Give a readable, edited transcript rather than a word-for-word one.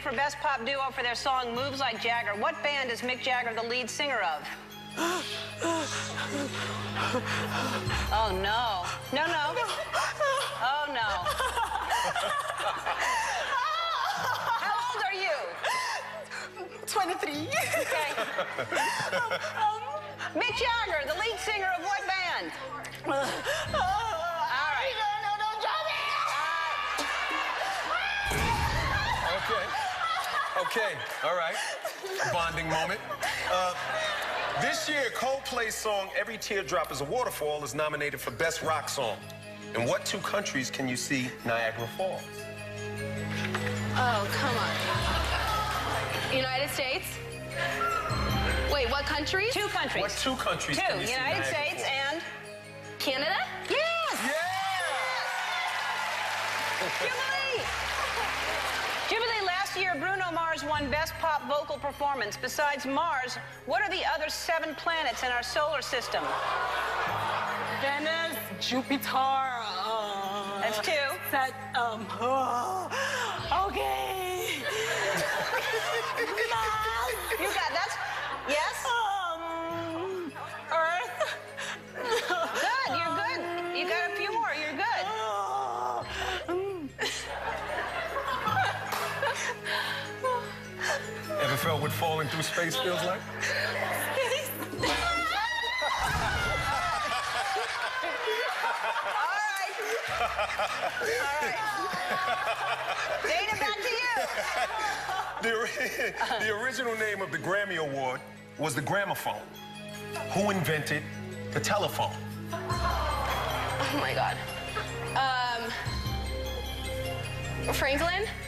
for Best Pop Duo for their song Moves Like Jagger. What band is Mick Jagger the lead singer of? Oh, no. No, no. Oh, no. How old are you? 23. Okay. Mick Jagger, the lead singer of what band? All right. Okay, all right. A bonding moment. This year, Coldplay's song Every Teardrop is a Waterfall is nominated for Best Rock Song. In what two countries can you see Niagara Falls? Oh, come on. United States? Wait, what countries? Two countries. What two countries can you see United Niagara States Falls? and... Canada? Yes! Yeah! Jubilee! Jubilee, last year, Bruno Mars won Best Pop Vocal Performance. Besides Mars, what are the other 7 planets in our solar system? Venus, Jupiter. That's 2. Okay. You got that's yes. Earth. Good. You're good. You got a few more. You're good. Ever felt what falling through space feels like? All right. Dana, back to you. The original name of the Grammy Award was the gramophone. Who invented the telephone? Oh my God. Franklin?